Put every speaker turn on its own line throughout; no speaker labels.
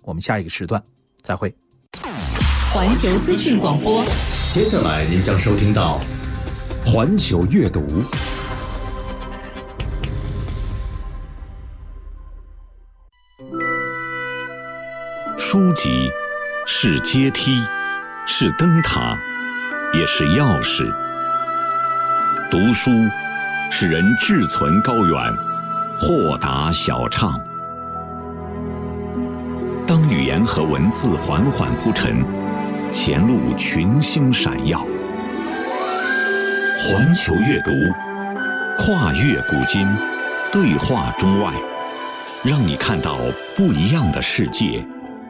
我们下一个时段再会。
环球资讯广播，
接下来您将收听到环球阅读。书籍是阶梯，是灯塔，也是钥匙。读书使人志存高远，豁达小畅。当语言和文字缓缓铺陈，前路群星闪耀。环球阅读，跨越古今，对话中外，让你看到不一样的世界。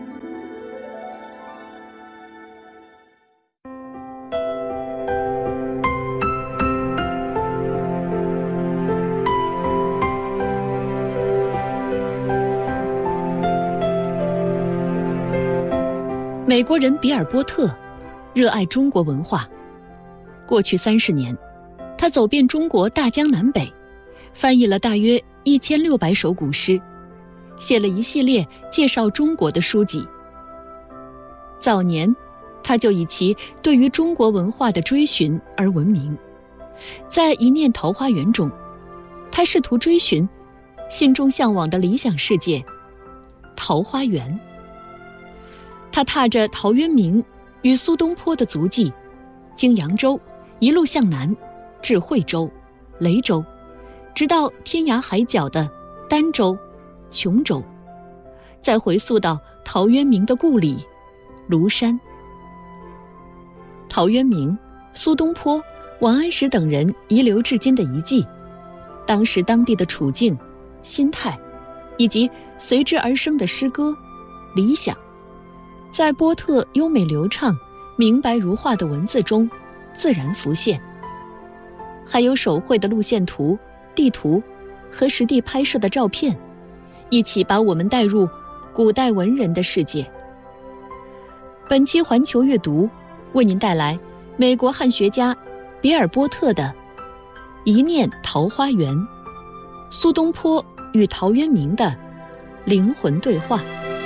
美国人比尔·波特热爱中国文化。过去30年，他走遍中国大江南北，翻译了大约1600首古诗，写了一系列介绍中国的书籍。早年，他就以其对于中国文化的追寻而闻名。在《一念桃花源》中，他试图追寻心中向往的理想世界——桃花源。他踏着陶渊明与苏东坡的足迹，经扬州一路向南，至惠州、雷州，直到天涯海角的儋州、琼州，再回溯到陶渊明的故里庐山。陶渊明、苏东坡、王安石等人遗留至今的遗迹，当时当地的处境、心态，以及随之而生的诗歌、理想，在波特优美流畅、明白如画的文字中自然浮现。还有手绘的路线图、地图和实地拍摄的照片，一起把我们带入古代文人的世界。本期环球阅读为您带来美国汉学家比尔·波特的《一念桃花源》，苏东坡与陶渊明的灵魂对话。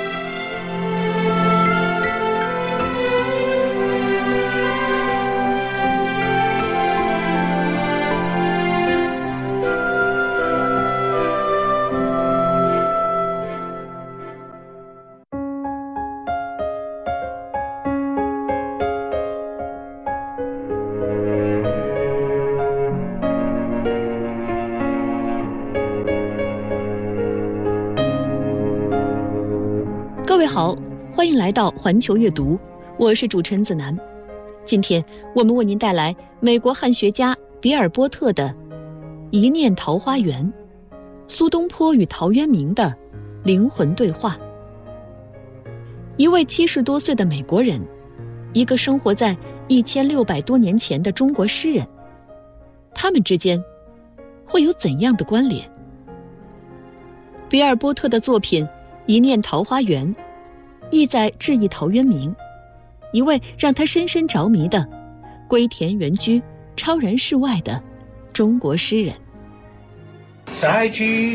各位好，欢迎来到环球阅读，我是主持人子楠。今天我们为您带来美国汉学家比尔·波特的《一念桃花源》，苏东坡与陶渊明的灵魂对话。一位70多岁的美国人，一个生活在1600多年前的中国诗人，他们之间会有怎样的关联？比尔·波特的作品《一念桃花源》意在致意陶渊明，一位让他深深着迷的归田园居、超然世外的中国诗人。
再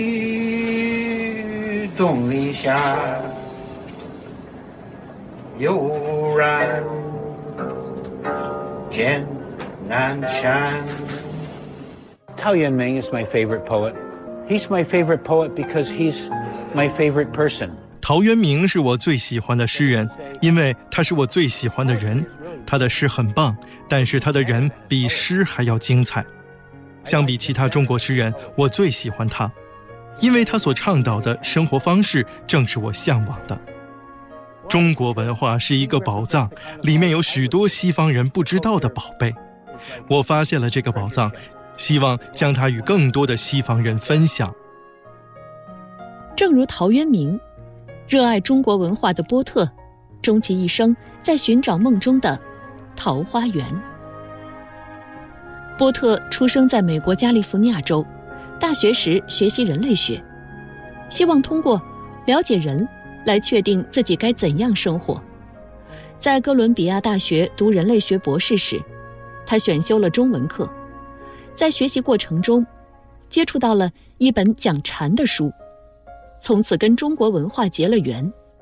去东篱下，悠然见南山。
Tao Yuanming is my favorite poet. He's my favorite poet because he's my favorite person.
陶渊明是我最喜欢的诗人，因为他是我最喜欢的人。他的诗很棒，但是他的人比诗还要精彩。相比其他中国诗人，我最喜欢他，因为他所倡导的生活方式正是我向往的。中国文化是一个宝藏，里面有许多西方人不知道的宝贝。我发现了这个宝藏，希望将它与更多的西方人分享。
正如陶渊明，热爱中国文化的波特，终其一生在寻找梦中的桃花源。波特出生在美国加利福尼亚州，大学时学习人类学，希望通过了解人来确定自己该怎样生活。在哥伦比亚大学读人类学博士时，他选修了中文课，在学习过程中接触到了一本讲禅的书，从此跟中国文化结了缘。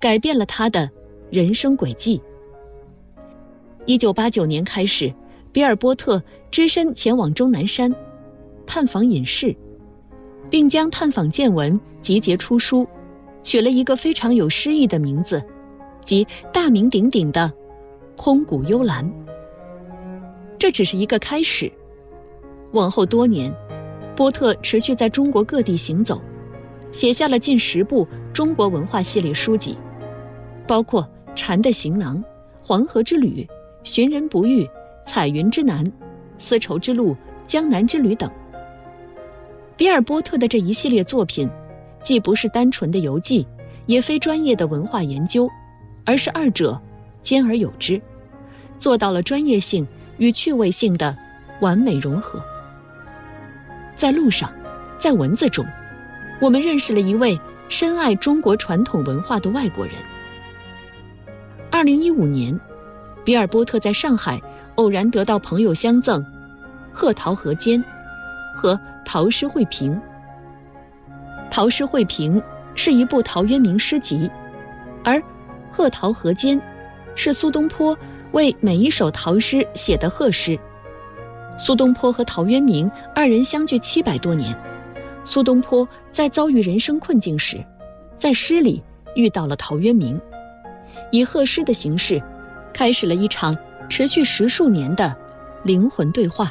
改变了他的人生轨迹。1989年开始，比尔·波特只身前往终南山，探访隐士，并将探访见闻集结出书，取了一个非常有诗意的名字，即大名鼎鼎的空谷幽兰。这只是一个开始，往后多年，波特持续在中国各地行走，写下了近10部中国文化系列书籍，包括《蝉的行囊》《黄河之旅》《寻人不遇》《彩云之南》《丝绸之路》《江南之旅》等。比尔·波特的这一系列作品，既不是单纯的游记，也非专业的文化研究，而是二者兼而有之，做到了专业性与趣味性的完美融合。在路上，在文字中，我们认识了一位深爱中国传统文化的外国人。2015年，比尔·波特在上海偶然得到朋友相赠《鹤桃河间》和《陶诗汇评》。《陶诗汇评》是一部陶渊明诗集，而《鹤桃河间》是苏东坡为每一首陶诗写的贺诗。苏东坡和陶渊明二人相距700多年，苏东坡在遭遇人生困境时，在诗里遇到了陶渊明，以贺诗的形式，开始了一场持续10数年的灵魂对话。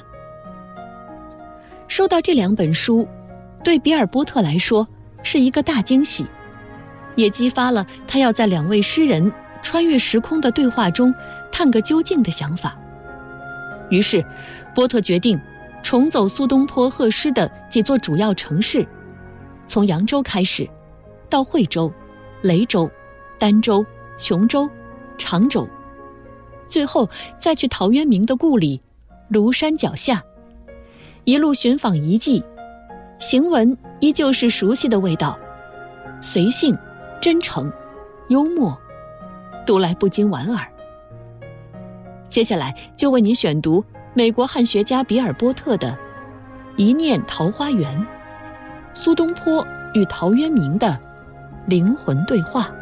收到这2本书，对比尔·波特来说是一个大惊喜，也激发了他要在2位诗人穿越时空的对话中探个究竟的想法。于是，波特决定重走苏东坡贺诗的几座主要城市，从扬州开始，到惠州、雷州、儋州、琼州、常州，最后再去陶渊明的故里庐山脚下，一路寻访遗迹，行文依旧是熟悉的味道，随性、真诚、幽默，读来不禁莞尔。接下来就为您选读美国汉学家比尔·波特的《一念桃花源》，苏东坡与陶渊明的灵魂对话。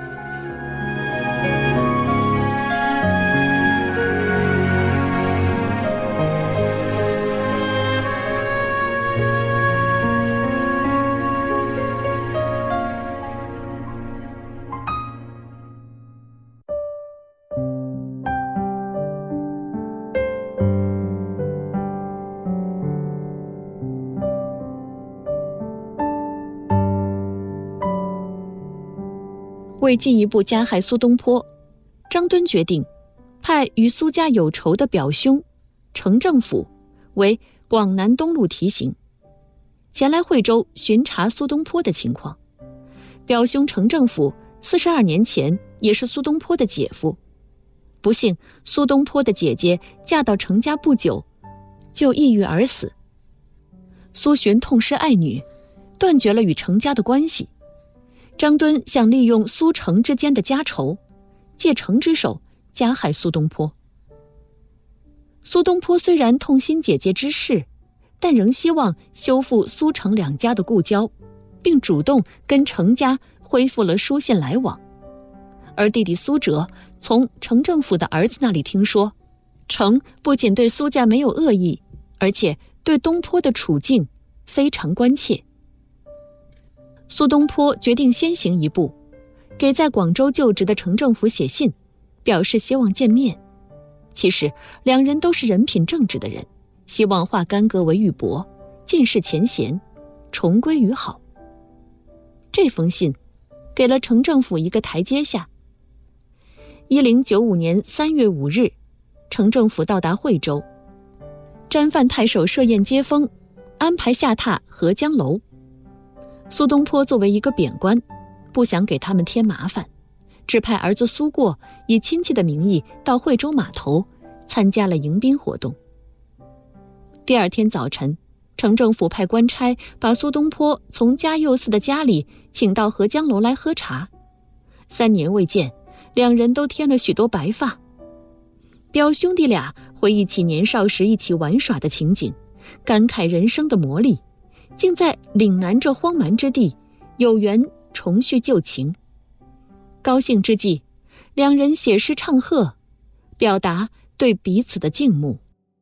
为进一步加害苏东坡，张敦决定派与苏家有仇的表兄程正甫为广南东路提刑，前来惠州巡查苏东坡的情况。表兄程正甫42年前也是苏东坡的姐夫，不幸苏东坡的姐姐嫁到程家不久就抑郁而死。苏洵痛失爱女，断绝了与程家的关系。张敦想利用苏程之间的家仇，借程之手加害苏东坡。苏东坡虽然痛心姐姐之事，但仍希望修复苏程2家的故交，并主动跟程家恢复了书信来往。而弟弟苏辙从程正甫的儿子那里听说，程不仅对苏家没有恶意，而且对东坡的处境非常关切。苏东坡决定先行一步，给在广州就职的程正甫写信，表示希望见面。其实2人都是人品正直的人，希望化干戈为玉帛，尽释前嫌，重归于好。这封信给了程正甫一个台阶下。1095年3月5日，程正甫到达惠州，詹范太守设宴接风，安排下榻合江楼。苏东坡作为一个贬官，不想给他们添麻烦，只派儿子苏过以亲戚的名义到惠州码头参加了迎宾活动。第2天早晨，程正甫派官差把苏东坡从嘉佑寺的家里请到合江楼来喝茶。3年未见，2人都添了许多白发。表兄弟俩回忆起年少时一起玩耍的情景，感慨人生的磨砺，竟在岭南这荒蛮之地有缘重续旧情。 高兴之际，两人写诗唱和，表达对彼此的敬慕。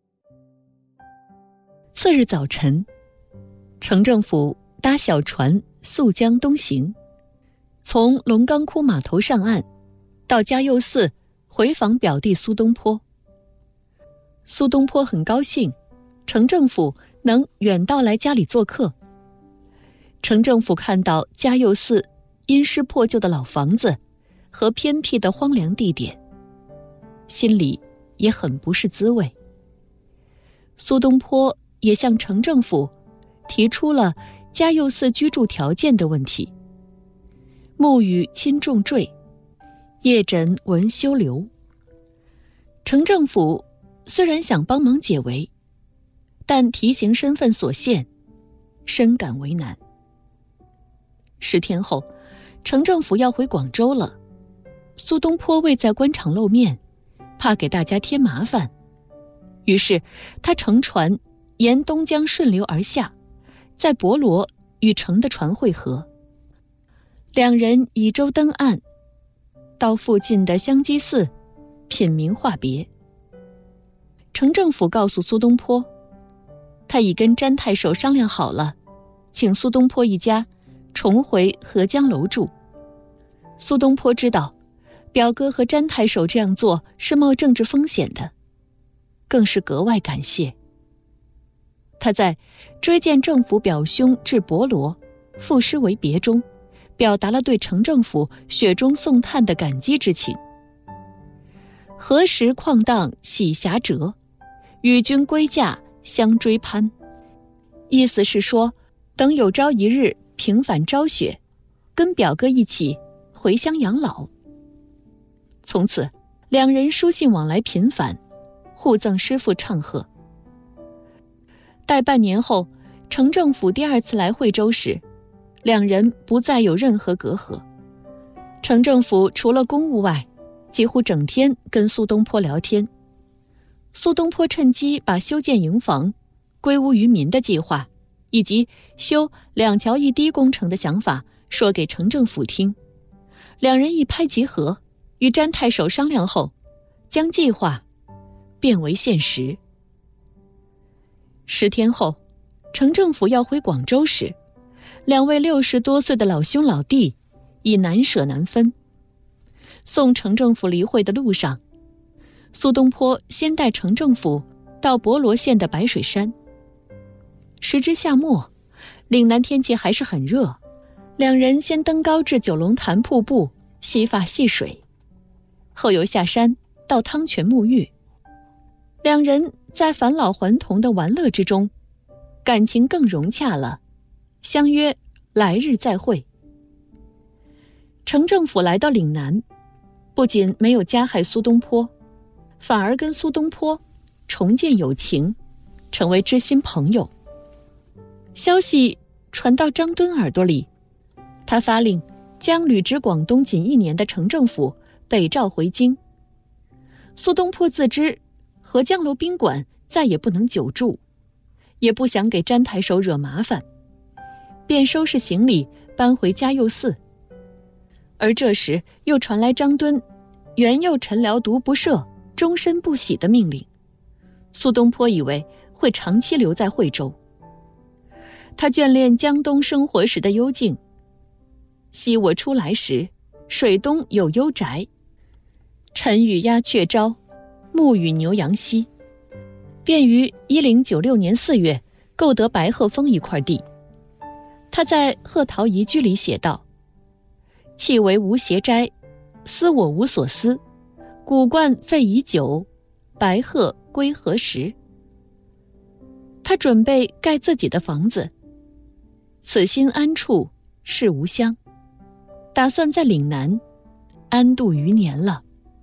次日早晨，程政府搭小船溯江东行，从龙岗窟码头上岸，到嘉佑寺回访表弟苏东坡。苏东坡很高兴，程政府能远道来家里做客。程政府看到嘉佑寺阴湿破旧的老房子和偏僻的荒凉地点，心里也很不是滋味。苏东坡也向程政府提出了嘉佑寺居住条件的问题：木宇轻重坠，夜枕闻修流。程政府虽然想帮忙解围，但题型身份所限，深感为难。10天后，程政府要回广州了，苏东坡未在官场露面，怕给大家添麻烦，于是他乘船沿东江顺流而下，在博罗与程的船会合。两人以舟登岸，到附近的香积寺品茗话别。程政府告诉苏东坡，他已跟詹太守商量好了，请苏东坡一家重回合江楼住。苏东坡知道表哥和詹太守这样做是冒政治风险的，更是格外感谢。他在追荐政府表兄至博罗，赋诗为别中，表达了对程政府雪中送炭的感激之情。何时旷荡喜霞折，与君归驾相追攀。意思是说，等有朝一日平反昭雪，跟表哥一起回乡养老。从此两人书信往来频繁，互赠诗赋唱和。待半年后，程政府第2次来惠州时，两人不再有任何隔阂。程政府除了公务外，几乎整天跟苏东坡聊天。苏东坡趁机把修建营房、归屋于民的计划，以及修2桥1堤工程的想法说给程政府听。两人一拍即合，与詹太守商量后，将计划变为现实。10天后，程政府要回广州时，两位60多岁的老兄老弟已难舍难分。送程政府离会的路上，苏东坡先带程政府到博罗县的白水山。时至夏末，岭南天气还是很热，两人先登高至九龙潭瀑布洗发戏水，后又下山到汤泉沐浴。两人在返老还童的玩乐之中，感情更融洽了，相约来日再会。程政府来到岭南，不仅没有加害苏东坡，反而跟苏东坡重建友情，成为知心朋友。消息传到张敦耳朵里，他发令将旅直广东仅1年的程政府北召回京。苏东坡自知合江楼宾馆再也不能久住，也不想给詹太守惹麻烦，便收拾行李搬回嘉佑寺。而这时又传来张敦原又陈辽独不赦，终身不喜的命令。苏东坡以为会长期留在惠州，他眷恋江东生活时的幽静。昔我初来时，水东有幽宅，晨与鸦雀朝，暮与牛羊息。便于1096年4月购得白鹤峰一块地。他在鹤桃遗居里写道：弃为无邪斋，思我无所思，古观废已久，白鹤归何时？他准备盖自己的房子，此心安处是无乡，打算在岭南安度余年了。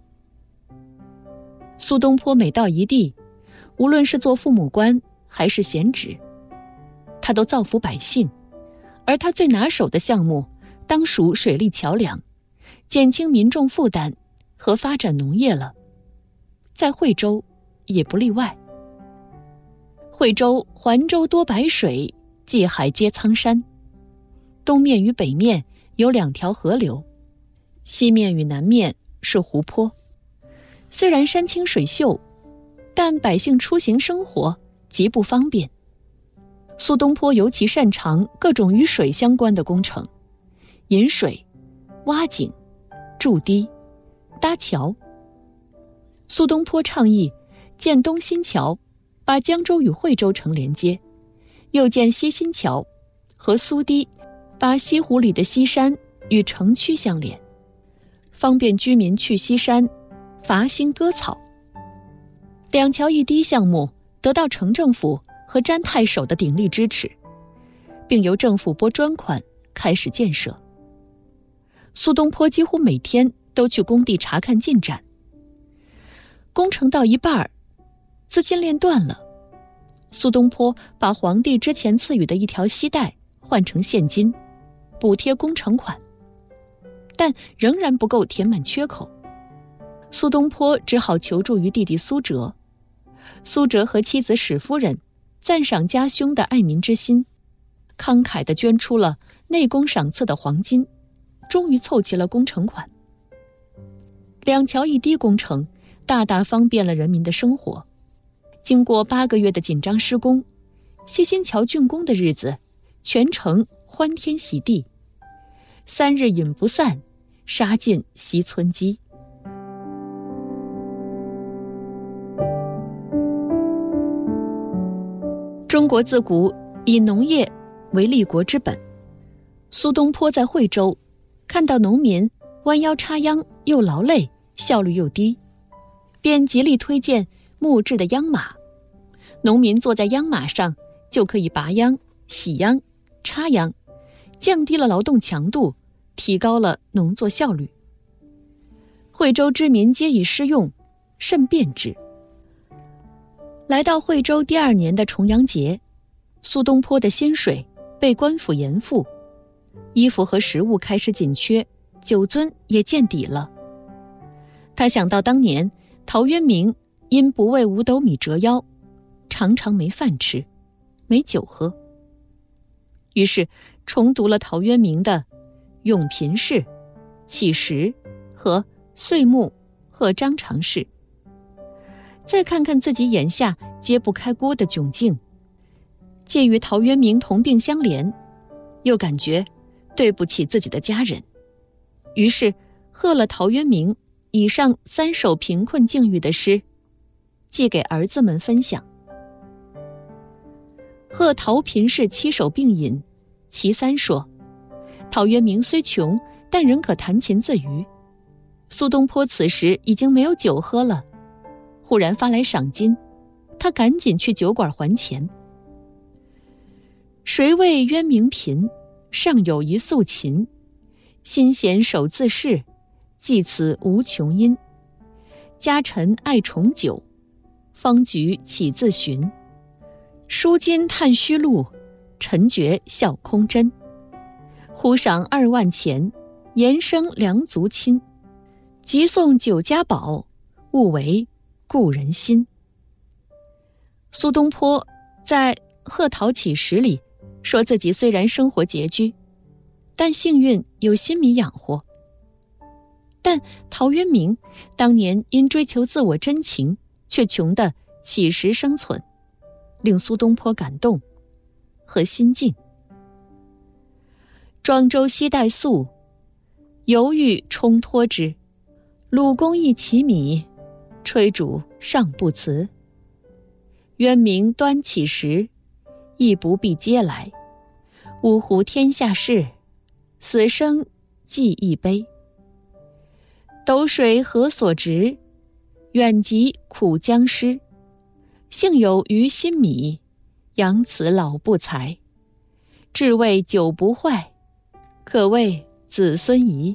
苏东坡每到一地，无论是做父母官还是闲职，他都造福百姓，而他最拿手的项目当属水利桥梁，减轻民众负担和发展农业了。在惠州也不例外。惠州环州多白水，界海接苍山，东面与北面有2条河流， 西面与南面是湖泊，虽然山清水秀，但百姓出行生活极不方便。苏东坡尤其擅长各种与水相关的工程，引水、挖井、筑堤、搭桥。苏东坡倡议建东新桥，把江州与惠州城连接，又建西新桥和苏堤，把西湖里的西山与城区相连，方便居民去西山伐薪割草。两桥一堤项目得到城政府和詹太守的鼎力支持，并由政府拨专款开始建设。苏东坡几乎每天都去工地查看进展。工程到一半，资金链断了，苏东坡把皇帝之前赐予的一条锡带换成现金，补贴工程款，但仍然不够填满缺口。苏东坡只好求助于弟弟苏辙。苏辙和妻子史夫人赞赏家兄的爱民之心，慷慨地捐出了内宫赏赐的黄金，终于凑齐了工程款。两桥一堤工程大大方便了人民的生活。经过8个月的紧张施工，西新桥竣工的日子，全城欢天喜地，3日饮不散，杀尽西村鸡。中国自古以农业为立国之本。苏东坡在惠州看到农民弯腰插秧又劳累，效率又低，便极力推荐木质的秧马。农民坐在秧马上就可以拔秧、洗秧、插秧，降低了劳动强度，提高了农作效率。惠州之民皆以施用，甚便之。来到惠州第2年的重阳节，苏东坡的薪水被官府严赋，衣服和食物开始紧缺，酒樽也见底了。他想到当年陶渊明因不为5斗米折腰，常常没饭吃，没酒喝，于是重读了陶渊明的《咏贫士》《乞食》和《岁暮贺张常侍》，再看看自己眼下揭不开锅的窘境，介与陶渊明同病相怜，又感觉对不起自己的家人，于是贺了陶渊明以上3首贫困境遇的诗，寄给儿子们分享。贺陶贫士7首并引，其3说：陶渊明虽穷，但仍可弹琴自娱。苏东坡此时已经没有酒喝了，忽然发来赏金，他赶紧去酒馆还钱。谁谓渊明贫？尚有一素琴。心弦手自适，寄此无穷因。家臣爱重酒，方局岂自寻。书金叹虚禄，臣觉笑空真。忽赏2万钱，言生良足亲。即送酒家宝，勿为故人心。苏东坡在《贺陶乞食》里说自己虽然生活拮据，但幸运有新米养活。但陶渊明当年因追求自我真情，却穷得乞食生存，令苏东坡感动和心境。庄周西带粟，犹豫冲脱之。鲁公一其米，炊煮尚不辞。渊明端乞食，亦不必嗟来。呜呼天下事，死生计一杯。斗水何所值？远及苦将失。幸有余新米，养此老不才。至谓酒不坏，可谓子孙仪。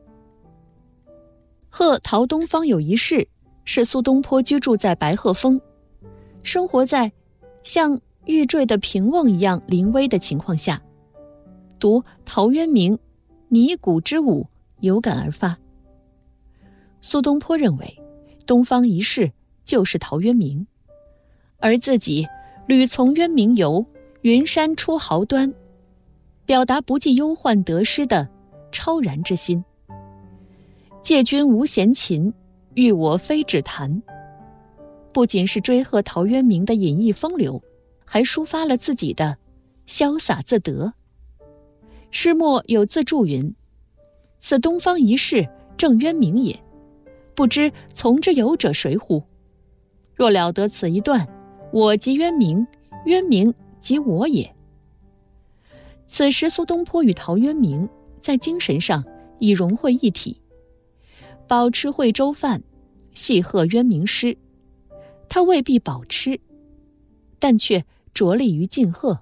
贺陶东方有一室，是苏东坡居住在白鹤峰，生活在像玉坠的平瓮一样临危的情况下，读陶渊明拟古之舞，有感而发。苏东坡认为东方一室就是陶渊明，而自己屡从渊明游，云山出毫端，表达不计忧患得失的超然之心。 借君无闲琴，欲我非只弹。不仅是追贺陶渊明的隐逸风流，还抒发了自己的潇洒自得。诗末有自注云：此东方一事，正渊明也，不知从之有者谁乎？若了得此一段，我即渊明，渊明即我也。此时苏东坡与陶渊明在精神上已融汇一体，饱吃惠州饭，细贺渊明诗。他未必饱吃，但却着力于敬贺。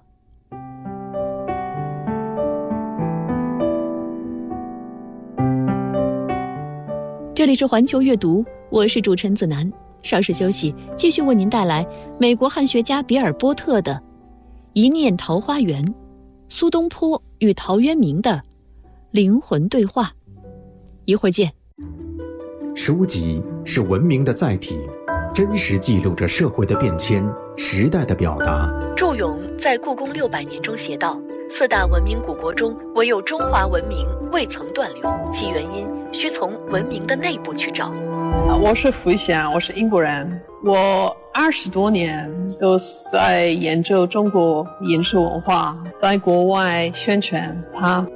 这里是环球阅读，我是主持人子楠。稍事休息，继续为您带来美国汉学家比尔波特的《一念桃花源》，苏东坡与陶渊明的灵魂对话。一会儿见。
书籍是文明的载体，真实记录着社会的变迁、时代的表达。
祝永在《故宫600年》中写道：4大文明古国中，唯有中华文明未曾断流，其原因需从文明的内部去找。
我是福祥，我是英国人，我20多年都在研究中国饮食文化，在国外宣传它。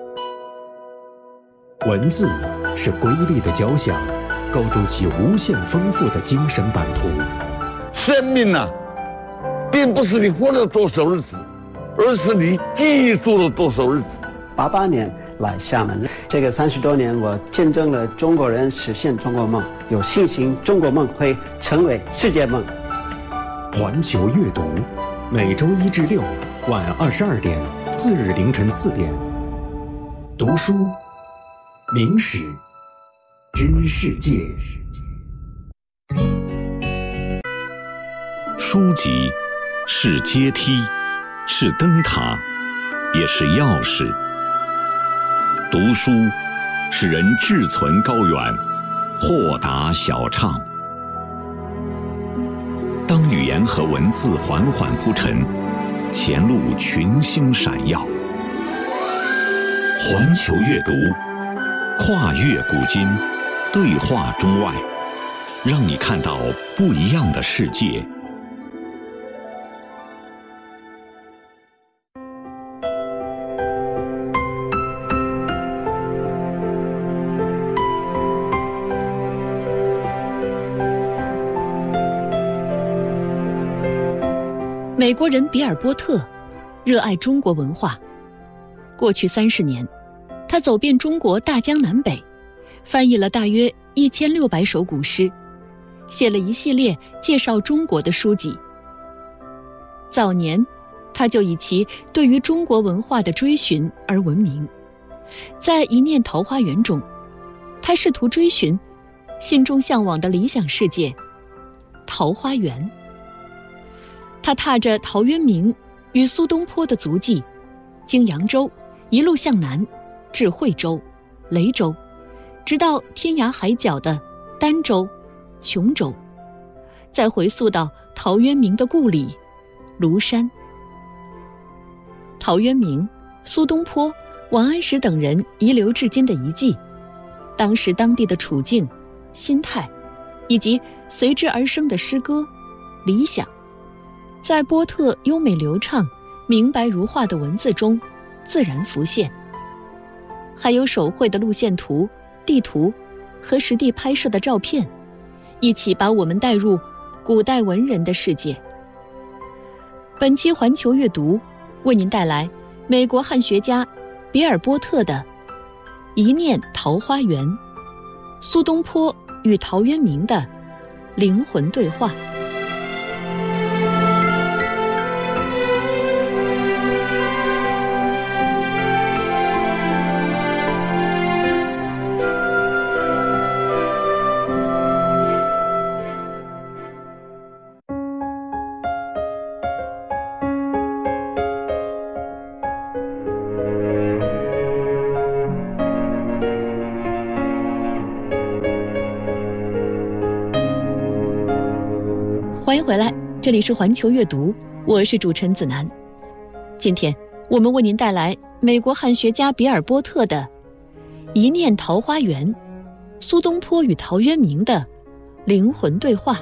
文字是瑰丽的交响，构筑起无限丰富的精神版图。
生命啊，并不是你活了多少日子，而是你记住了多少日子。
88年来厦门，这个30多年，我见证了中国人实现中国梦，有信心中国梦会成为世界梦。
环球阅读，每周1至6晚22点，4日凌晨4点。读书，明史，知世界。
书籍是阶梯，是灯塔，也是钥匙。读书使人志存高远，豁达晓畅。当语言和文字缓缓铺陈，前路群星闪耀。环球阅读，跨越古今，对话中外，让你看到不一样的世界。
美国人比尔波特热爱中国文化。过去30年，他走遍中国大江南北，翻译了大约1600首古诗，写了一系列介绍中国的书籍。早年，他就以其对于中国文化的追寻而闻名。在《一念桃花源》中，他试图追寻心中向往的理想世界——桃花源。他踏着陶渊明与苏东坡的足迹，经扬州一路向南，至惠州、雷州，直到天涯海角的儋州、琼州，再回溯到陶渊明的故里庐山。陶渊明、苏东坡、王安石等人遗留至今的遗迹，当时当地的处境、心态，以及随之而生的诗歌、理想，在波特优美流畅、明白如画的文字中自然浮现。还有手绘的路线图、地图和实地拍摄的照片，一起把我们带入古代文人的世界。本期环球阅读为您带来美国汉学家比尔波特的《一念桃花源》，苏东坡与陶渊明的灵魂对话。欢迎回来，这里是环球阅读，我是主持人子楠。今天我们为您带来美国汉学家比尔波特的《一念桃花源》， 苏东坡与陶渊明的灵魂对话。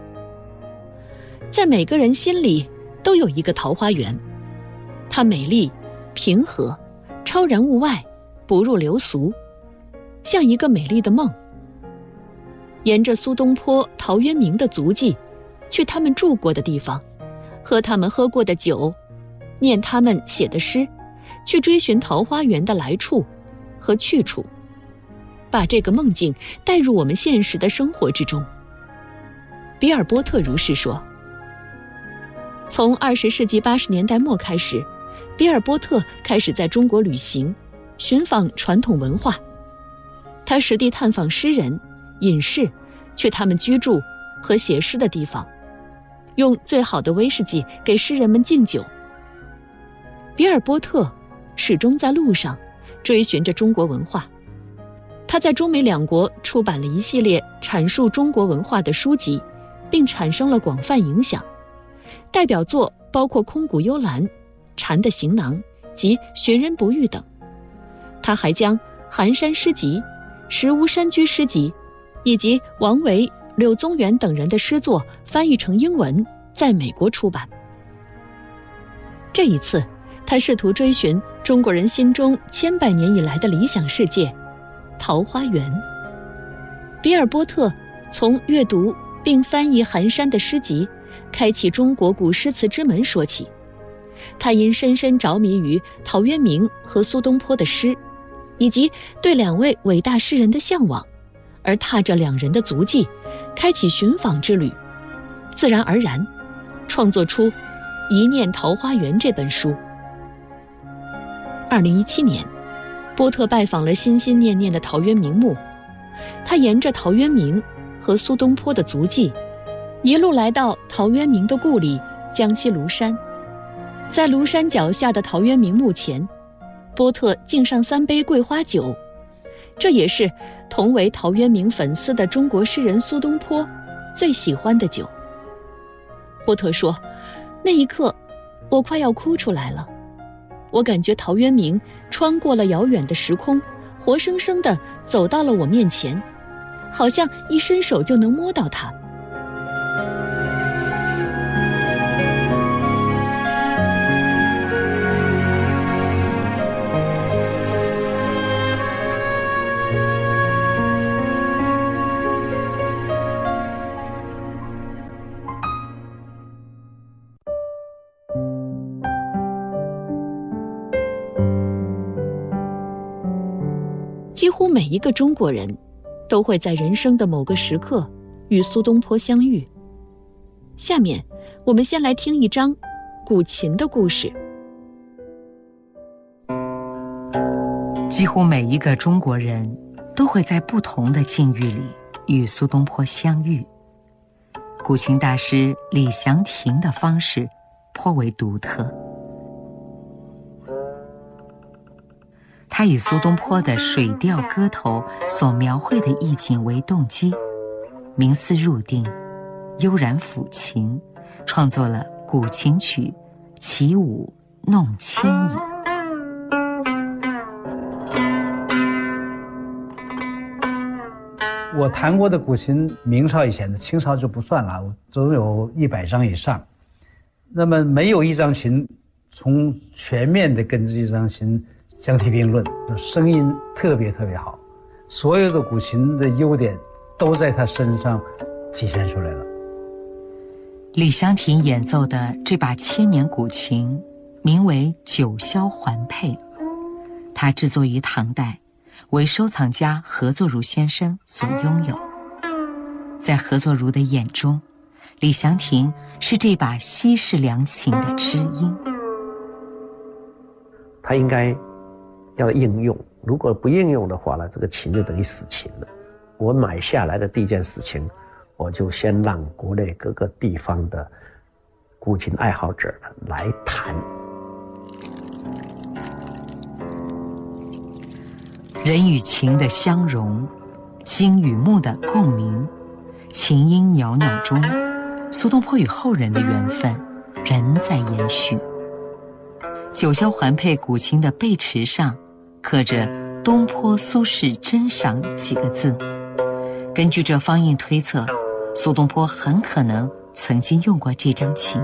在每个人心里都有一个桃花源，它美丽、平和、超然物外，不入流俗，像一个美丽的梦。沿着苏东坡、陶渊明的足迹，去他们住过的地方，喝他们喝过的酒，念他们写的诗，去追寻桃花源的来处和去处，把这个梦境带入我们现实的生活之中。比尔波特如是说。从20世纪80年代末开始，比尔波特开始在中国旅行，寻访传统文化。他实地探访诗人、隐士，去他们居住和写诗的地方，用最好的威士忌给诗人们敬酒。比尔波特始终在路上，追寻着中国文化。他在中美两国出版了一系列阐述中国文化的书籍，并产生了广泛影响。代表作包括《空谷幽兰》《蝉的行囊》及《寻人不遇》等。他还将寒山诗集、石屋山居诗集以及王维、柳宗元等人的诗作翻译成英文，在美国出版。这一次，他试图追寻中国人心中千百年以来的理想世界——桃花源。比尔波特从阅读并翻译寒山的诗集，开启中国古诗词之门说起。他因深深着迷于陶渊明和苏东坡的诗，以及对两位伟大诗人的向往，而踏着两人的足迹，开启寻访之旅，自然而然创作出《一念桃花源》这本书。2017年，波特拜访了心心念念的陶渊明墓，他沿着陶渊明和苏东坡的足迹，一路来到陶渊明的故里江西庐山。在庐山脚下的陶渊明墓前，波特敬上3杯桂花酒，这也是同为陶渊明粉丝的中国诗人苏东坡最喜欢的酒。波特说，那一刻我快要哭出来了，我感觉陶渊明穿过了遥远的时空，活生生地走到了我面前，好像一伸手就能摸到他。几乎每一个中国人都会在人生的某个时刻与苏东坡相遇。下面我们先来听一章古琴的故事。
几乎每一个中国人都会在不同的境遇里与苏东坡相遇。古琴大师李祥霆的方式颇为独特，他以苏东坡的《水调歌头》所描绘的意境为动机，冥思入定，悠然抚琴，创作了古琴曲《起舞弄清影》。
我弹过的古琴，明朝以前的，清朝就不算了，我总有100张以上。那么没有一张琴从全面的跟这张琴相提并论，声音特别特别好，所有的古琴的优点都在他身上体现出来了。
李祥霆演奏的这把千年古琴名为九霄环佩，它制作于唐代，为收藏家何作儒先生所拥有。在何作儒的眼中，李祥霆是这把稀世良琴的知音。
他应该要应用，如果不应用的话呢，这个琴就等于死琴了。我买下来的第一件事情，我就先让国内各个地方的古琴爱好者来弹。
人与琴的相融，金与木的共鸣，琴音袅袅中，苏东坡与后人的缘分仍在延续。九霄环佩古琴的背驰上刻着东坡苏轼珍赏几个字， 根据这方印推测，苏东坡很可能曾经用过这张琴。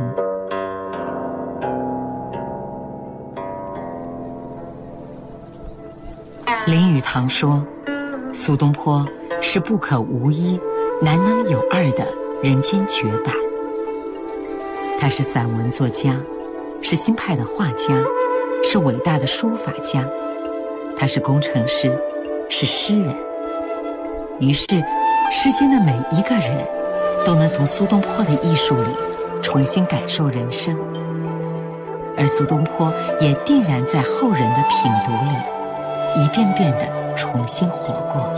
林语堂说，苏东坡是不可无一、难能有二的人间绝版。他是散文作家，是新派的画家，是伟大的书法家，他是工程师，是诗人。于是世间的每一个人都能从苏东坡的艺术里重新感受人生，而苏东坡也定然在后人的品读里一遍遍地重新活过。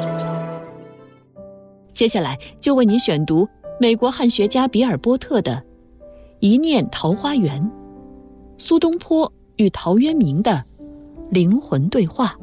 接下来就为您选读美国汉学家比尔波特的《一念桃花源》，苏东坡与陶渊明的灵魂对话。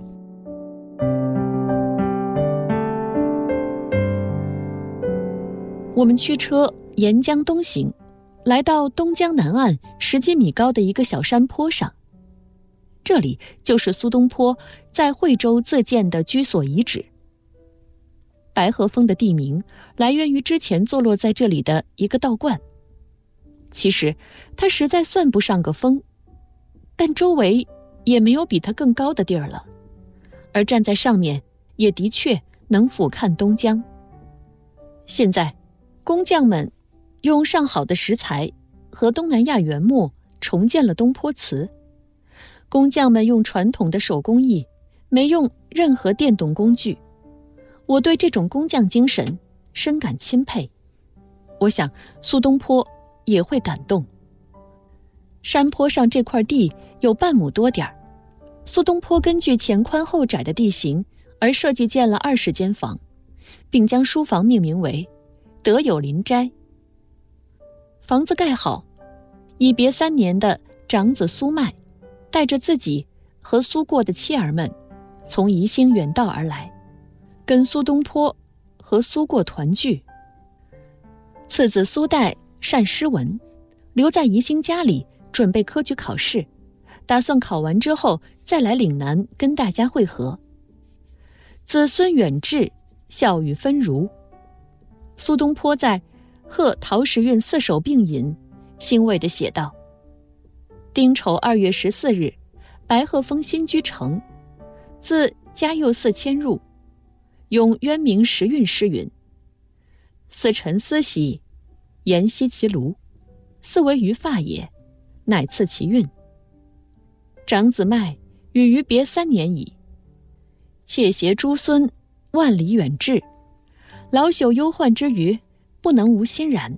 我们驱车沿江东行，来到东江南岸10几米高的一个小山坡上，这里就是苏东坡在惠州自建的居所遗址。白河峰的地名来源于之前坐落在这里的一个道观。其实它实在算不上个峰，但周围也没有比它更高的地儿了，而站在上面也的确能俯瞰东江。现在工匠们用上好的石材和东南亚原木重建了东坡祠。工匠们用传统的手工艺，没用任何电动工具。我对这种工匠精神深感钦佩，我想苏东坡也会感动。山坡上这块地有半亩多点儿，苏东坡根据前宽后窄的地形而设计建了20间房，并将书房命名为德有邻斋。房子盖好，已别3年的长子苏迈带着自己和苏过的妻儿们从宜兴远道而来，跟苏东坡和苏过团聚。次子苏代善诗文，留在宜兴家里准备科举考试，打算考完之后再来岭南跟大家会合。子孙远志，孝与分儒。苏东坡在《贺陶时运4首并引》欣慰地写道：丁丑2月14日，白鹤峰新居城，自嘉佑寺迁入，咏渊明时运诗云：似臣思兮，言惜其庐，似为于发也，乃赐其韵。长子迈与于别3年矣，妾携诸孙万里远至，老朽忧患之余，不能无欣然。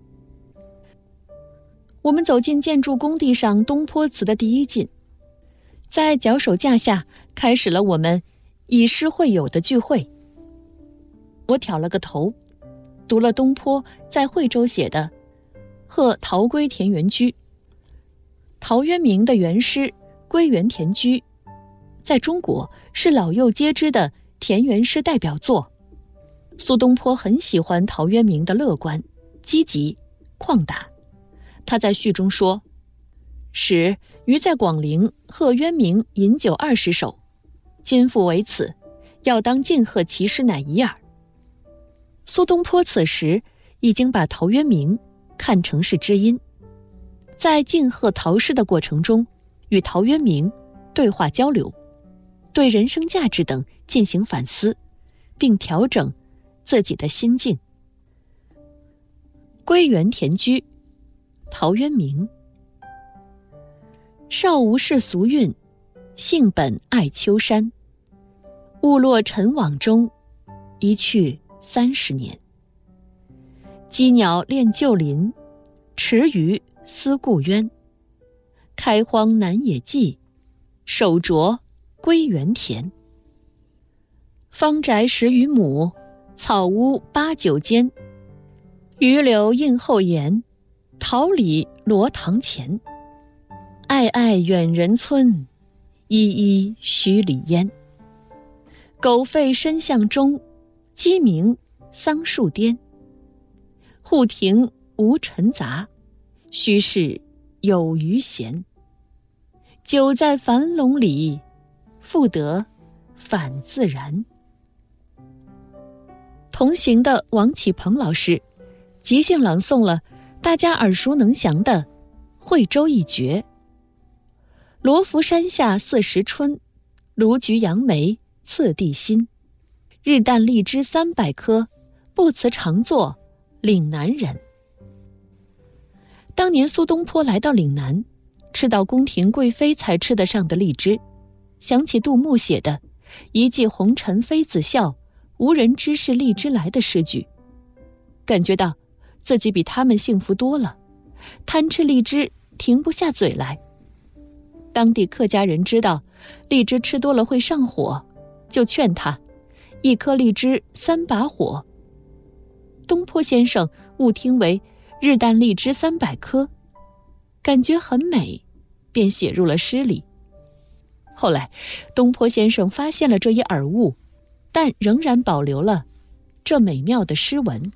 我们走进建筑工地上东坡祠的第一进，在脚手架下开始了我们以诗会友的聚会。我挑了个头，读了东坡在惠州写的《贺陶归田园居》。陶渊明的原诗《归园田居》在中国是老幼皆知的田园诗代表作。苏东坡很喜欢陶渊明的乐观、积极、旷达。他在序中说：始于在广陵贺渊明饮酒20首，今复为此，要当敬贺其诗乃一耳。苏东坡此时已经把陶渊明看成是知音，在敬贺陶诗的过程中，与陶渊明对话交流，对人生价值等进行反思，并调整自己的心境。归园田居，陶渊明。少无世俗韵，性本爱丘山。误落尘网中，一去30年。羁鸟恋旧林，池鱼思故渊。开荒南野际，手镯归园田。方宅10余亩，草屋8、9间。榆柳映后檐，桃李罗堂前。暧暧远人村，依依墟里烟。狗吠深巷中，鸡鸣桑树颠。户庭无尘杂，虚室有余闲。久在樊笼里，复得返自然。 同行的王启鹏老师即兴朗诵了大家耳熟能详的《惠州一绝》：罗浮山下40春，卢橘杨梅次第新。日啖荔枝300颗，不辞常作岭南人。当年苏东坡来到岭南，吃到宫廷贵妃才吃得上的荔枝，想起杜牧写的“一骑红尘妃子笑，无人知是荔枝来”的诗句，感觉到自己比他们幸福多了，贪吃荔枝停不下嘴来。当地客家人知道荔枝吃多了会上火，就劝他1颗荔枝3把火。东坡先生误听为日啖荔枝300颗，感觉很美，便写入了诗里。后来东坡先生发现了这一耳误，但仍然保留了这美妙的诗文。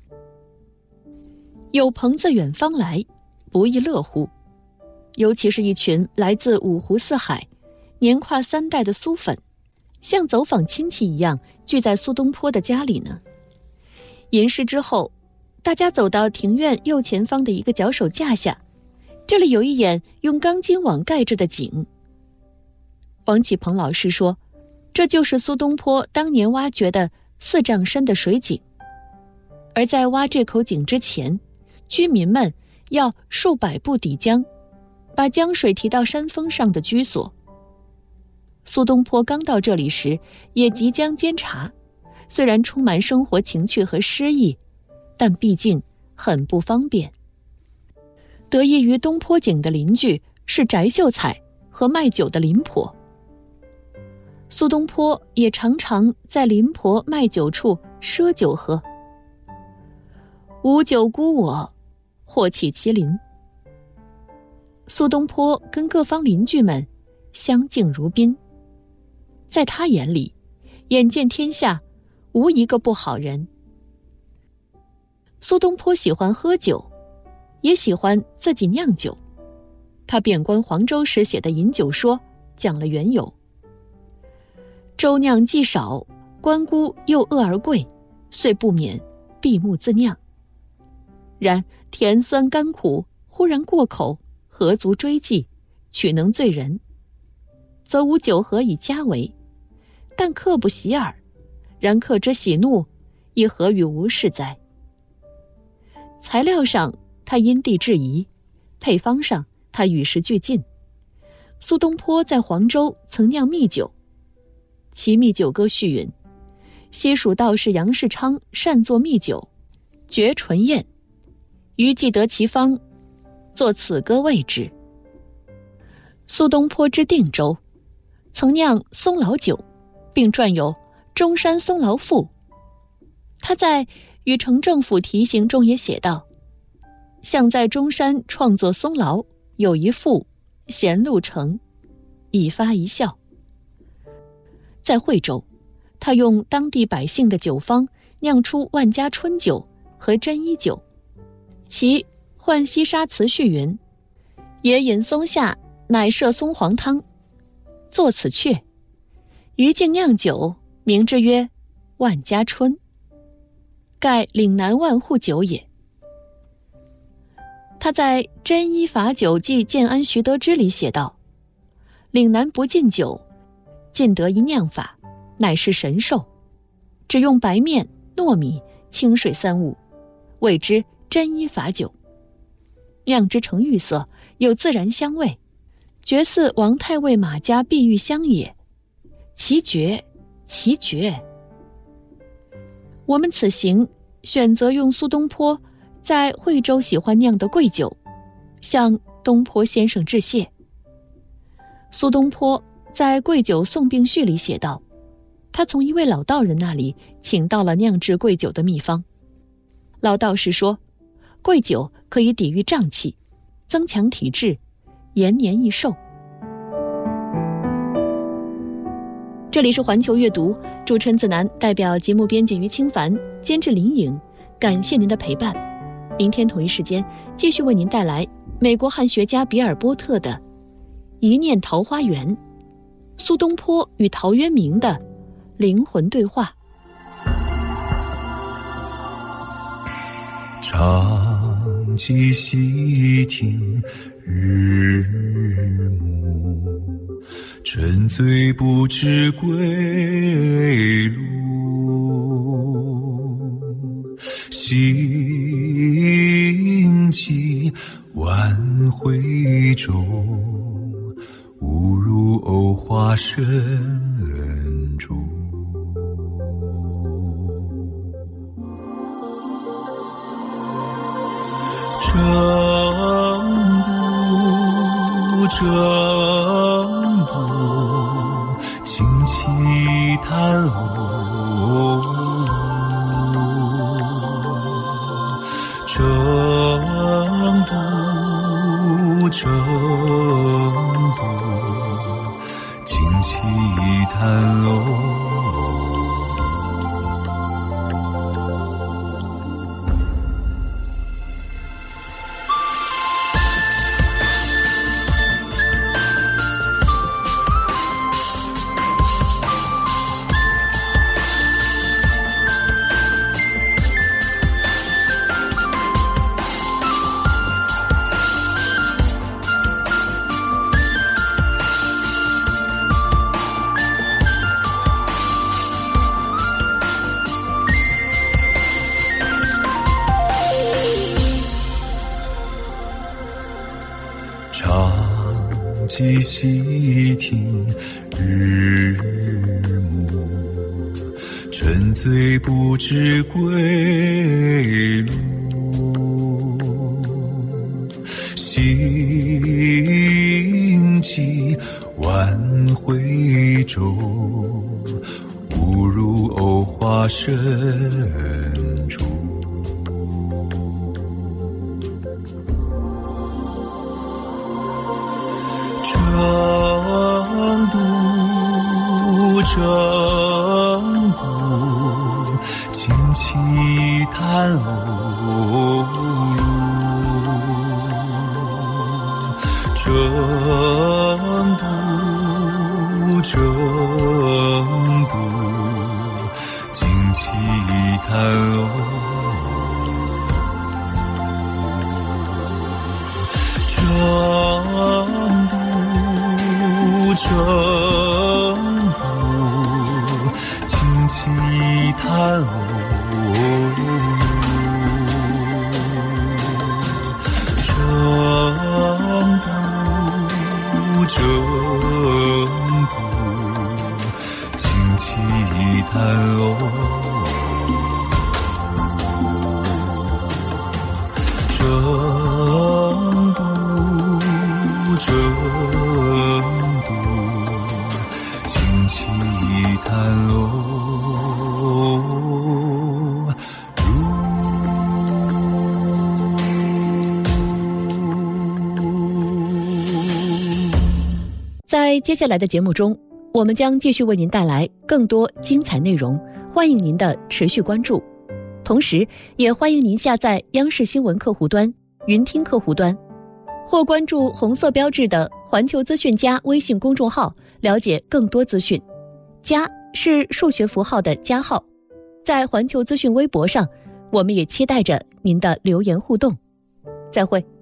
有朋自远方来，不亦乐乎。尤其是一群来自五湖四海、年跨3代的苏粉，像走访亲戚一样聚在苏东坡的家里呢。吟诗之后，大家走到庭院右前方的一个脚手架下，这里有一眼用钢筋网盖着的井。王启鹏老师说，这就是苏东坡当年挖掘的4丈深的水井。而在挖这口井之前，居民们要数百步抵江，把江水提到山峰上的居所。苏东坡刚到这里时也即将监察，虽然充满生活情趣和诗意，但毕竟很不方便。得益于东坡井的邻居是翟秀才和卖酒的林婆，苏东坡也常常在林婆卖酒处赊酒喝。无酒孤我，或起麒麟。苏东坡跟各方邻居们相敬如宾，在他眼里，眼见天下无一个不好人。苏东坡喜欢喝酒，也喜欢自己酿酒。他贬官黄州时写的《饮酒说》讲了缘由：粥酿既少，关姑又饿而贵，遂不免闭目自酿。然甜酸甘苦忽然过口，何足追记，取能醉人，则无酒盒以加为。但客不喜耳，然客之喜怒，亦何与无事哉？材料上他因地制宜，配方上他与时俱进。苏东坡在黄州曾酿蜜酒，其蜜酒歌序云：西蜀道士杨世昌善作蜜酒，绝醇艳，余既得其方，作此歌谓之。苏东坡之定州曾酿松老酒，并撰有《中山松劳赋》。他在与城政府题行中也写道：向在中山创作松劳，有一赋，闲路成，以发一笑。在惠州，他用当地百姓的酒方酿出万家春酒和真一酒。其浣溪沙词序云：野饮松下，乃设松黄汤，作此阙。余竟酿酒，名之曰万家春，盖岭南万户酒也。他在《真一法酒记建安徐得之》里写道：岭南不禁酒，尽得一酿法，乃是神兽，只用白面、糯米、清水3物，谓之真一法酒。酿之成玉色，有自然香味，绝似王太尉马家碧玉香也，其绝，其绝。我们此行选择用苏东坡在惠州喜欢酿的贵酒，向东坡先生致谢。苏东坡在《贵酒送病序》里写道，他从一位老道人那里请到了酿制贵酒的秘方。老道士说，贵酒可以抵御瘴气，增强体质，延年益寿。这里是环球阅读，主持人子楠代表节目编辑于清凡，监制林颖，感谢您的陪伴。明天同一时间继续为您带来美国汉学家比尔波特的《一念桃花源》，苏东坡与陶渊明的灵魂对话。
长记细听日暮，沉醉不知归路。行迹万回中，误入藕花深处。争不轻骑叹偶路，争不轻骑叹偶。长记细听日暮，沉醉不知归路。行迹万回中，误入藕花深处。争不轻骑叹偶路，争不轻骑叹偶。争不轻骑叹偶路，争不轻骑叹偶。争不轻骑叹偶路。
在接下来的节目中，我们将继续为您带来更多精彩内容，欢迎您的持续关注。同时也欢迎您下载央视新闻客户端、云听客户端，或关注红色标志的环球资讯加微信公众号，了解更多资讯。加是数学符号的加号。在环球资讯微博上，我们也期待着您的留言互动。再会。